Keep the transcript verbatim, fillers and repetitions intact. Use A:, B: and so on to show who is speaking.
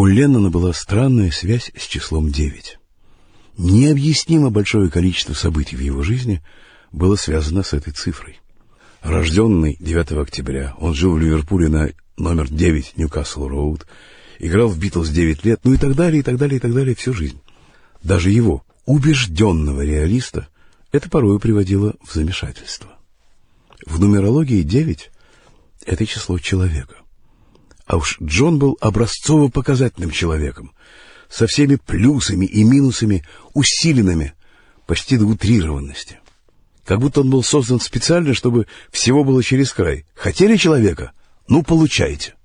A: У Леннона была странная связь с числом девять. Необъяснимо большое количество событий в его жизни было связано с этой цифрой. Рожденный девятого октября, он жил в Ливерпуле на номер девять Ньюкасл-Роуд, играл в «Битлз» девять лет, ну и так далее, и так далее, и так далее всю жизнь. Даже его, убежденного реалиста, это порою приводило в замешательство. В нумерологии девять — это число человека. А уж Джон был образцово-показательным человеком, со всеми плюсами и минусами, усиленными почти до утрированности. Как будто он был создан специально, чтобы всего было через край. Хотели человека? Ну, получайте.